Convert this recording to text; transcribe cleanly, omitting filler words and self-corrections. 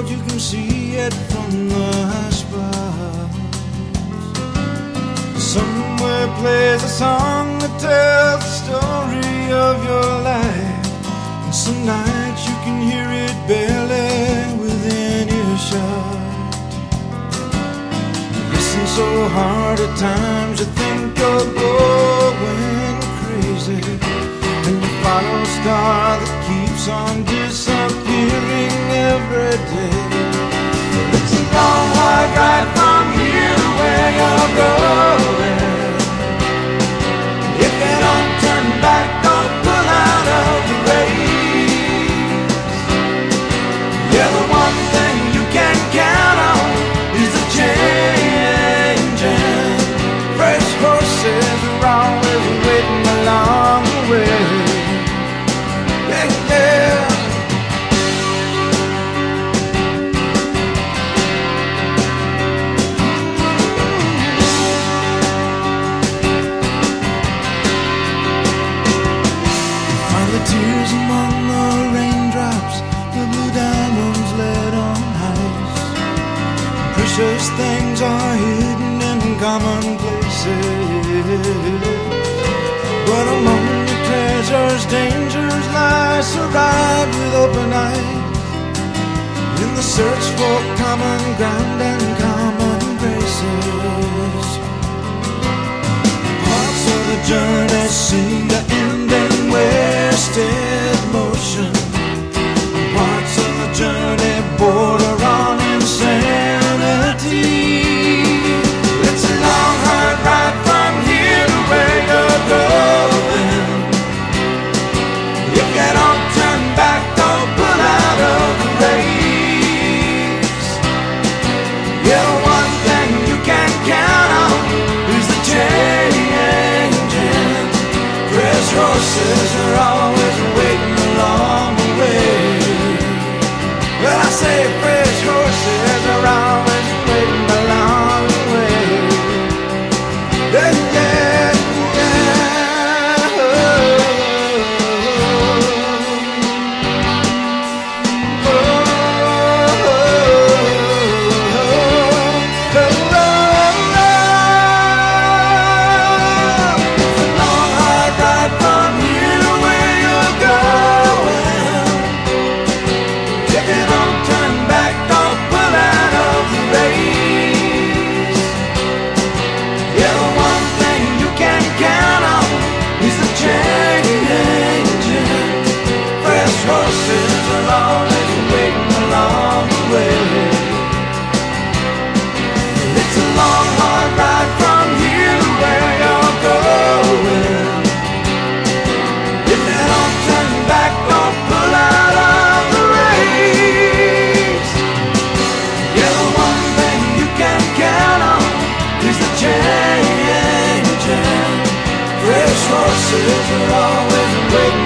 road, you can see it from the spots. Somewhere plays a song that tells the story of your life, and some nights you can hear it barely within earshot. You listen so hard at times you think you're going crazy, and you follow a star that keeps on disappearing every day. It's a long hard ride from here to where you're going. If you don't turn back, don't pull out of the race. Yeah, the one thing you can count on is the changing. Fresh horses are always waiting along the way. Yeah, yeah. Tears among the raindrops, the blue diamonds laid on ice. Precious things are hidden in common places, but among the treasures, dangers lie. So ride with open eyes in the search for common ground and common graces. Parts of the journey seem to end in wasted motion. Parts of the journey border on insanity. It's a long hard ride from here to where you're going. If you don't turn back, don't pull out of the race. Yeah, one thing you can count on is the changing. Fresh horses are always waiting along the way. Well, I say fresh horses are always waiting along the way. Yeah, yeah, yeah. Oh, oh, It's a long hard ride from here to where you're going. If you don't turn back, don't pull out of the race. Yeah, the one thing you can count on is the changing. Fresh horses are always waiting along the way. It's a long hard ride from here to where you're going. If you don't turn back, don't pull out of the race. Yeah, the one thing you can count on is the changing. Fresh horses are always waiting